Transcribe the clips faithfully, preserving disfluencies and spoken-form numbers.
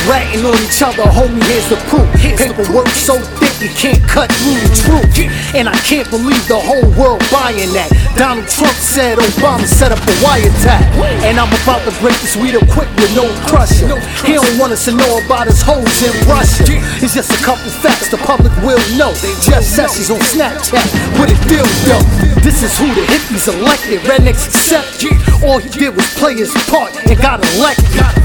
ratting on each other, homie, here's the proof. Paperwork so thick you can't cut through the truth. And I can't believe the whole world buying that. Donald Trump said Obama set up a wiretap. And I'm about to break this weed up quick with no crushing. He don't want us to know about his hoes in Russia. It's just a couple facts the public will know. Jeff Sessions on Snapchat with a dildo. This is who the hippies elected, rednecks accept. All he did was play his part and got elected.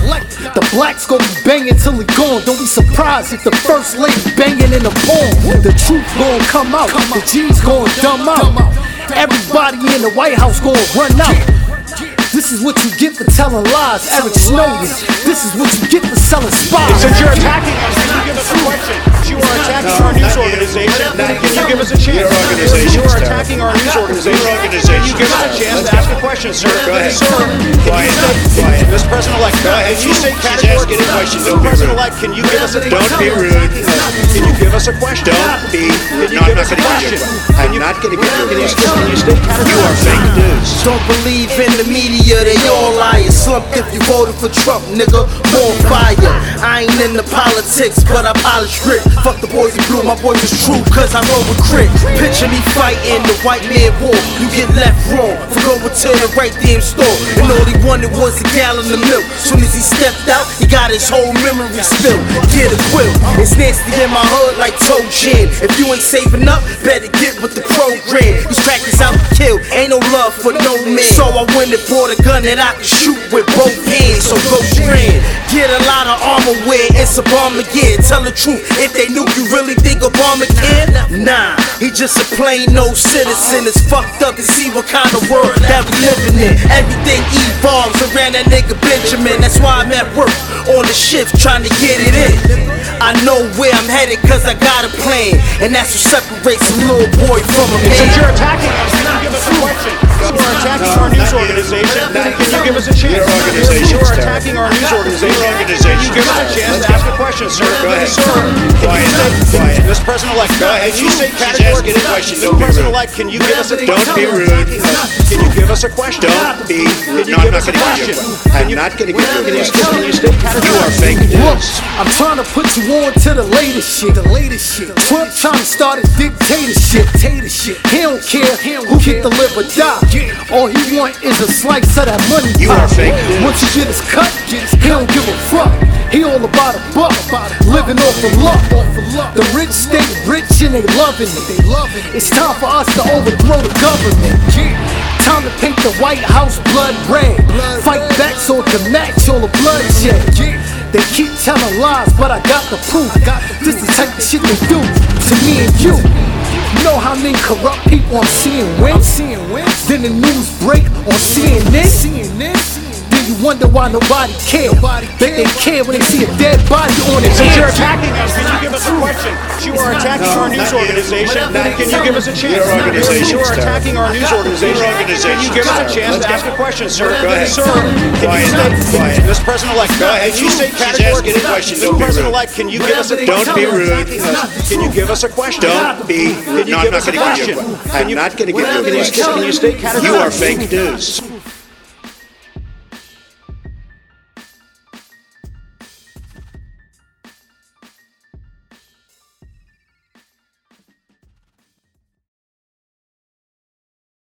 The blacks gon' be banging till he gone. Don't be surprised if the first lady banging in the porn. The truth gon' come out, the G's gon' dumb out. Everybody in the White House gon' run out. This is what you get for telling lies, Eric Snowden. This is what you get for selling spies. Since you're attacking us, can you give us a question? You are attacking our news organization. Can you give us a chance? You are attacking our news organization. Can you give us a chance to ask a question, sir? Go ahead. Sir, can you state, Mister President-elect, can you state categorically, Mister President-elect, can you give us a Don't be rude. Can you give us a question? Don't be rude. Can you No, I'm give not us a going to give question? you a question. I'm not going to give you a Can you question. can you state You are fake news. Don't believe in the media, they all liars. Slumped if you voted for Trump, nigga, more fire. I ain't into politics, but I polish grit. Fuck the boys in blue, my boys is true, cause I roll with crit. Picture me fighting the white man war. You get left wrong for going to the right damn store. And all he wanted was a gallon of milk. Soon as he stepped out, he got his whole memory spilled. Get a quill, it's nasty in my hood like toe jam. If you ain't saving up, better get with the program. These crackers out to kill, ain't no love for no man. So I went and bought a gun that I can shoot with both hands. So go strand, get a lot of armor wear, it's a bomber gear. Tell the truth, if they knew you really think Obama can? Nah, he just a plain old citizen. It's fucked up to see what kind of world that we living in. Everything evolves around that nigga Benjamin. That's why I'm at work on the shift trying to get it in. I know where I'm headed cause I got a plan, and that's what separates a little boy from a man. Since you're attacking us, can you give us a question? You are attacking our news organization. Can you give us a chance? Your organization's You are terrible. attacking our news organization. Your Can organization's you give us a chance to ask a question, sir? Go ahead. Sir, can Quiet. you state, Quiet. Mister President-elect, Go ahead. can you state She's asking a question. Mister Don't be rude. President-elect, can you give us a Don't be rude. Can you give us a question? Don't be rude. Can you No, I'm give not us a going to give you a question? question. I'm not going to give you a Can you question. can you state You are fake Look, news. I'm trying to put you on to the latest shit. The latest shit. Trump trying to start a dictatorship. Dictatorship. He don't care who get to live or die. All he want is a slice of that money. You pie. are fake news. Once you get his cut, he don't give a fuck. He all about a buck, living off of luck. The rich stay rich and they loving it. It's time for us to overthrow the government. Time to paint the White House blood red. Fight back so it can match all the bloodshed. They keep telling lies, but I got the proof. This the type of shit they do to me and you. You know how many corrupt people I'm seeing win? Then the news break on C N N. Then you wonder why nobody care. Bet they care when they see a dead body on it. Since you're attacking us, can you give us a question? You are attacking our news organization. Can you give us a chance? Your organization's You are terrible. attacking our news organization. Your organization's Can you give us a terrible. chance to ask a question, sir? Go ahead. Sir, can Quiet. you state, Quiet. Mister President-elect, Go ahead. can you state She's asking a question. Mister Don't be rude. President-elect, can you give us a Don't be rude. Can you give us a question? Don't be Can rude. you No, I'm give not us a going to give you a question? question. I'm not going to give you a Can you, question. can you state You are fake news.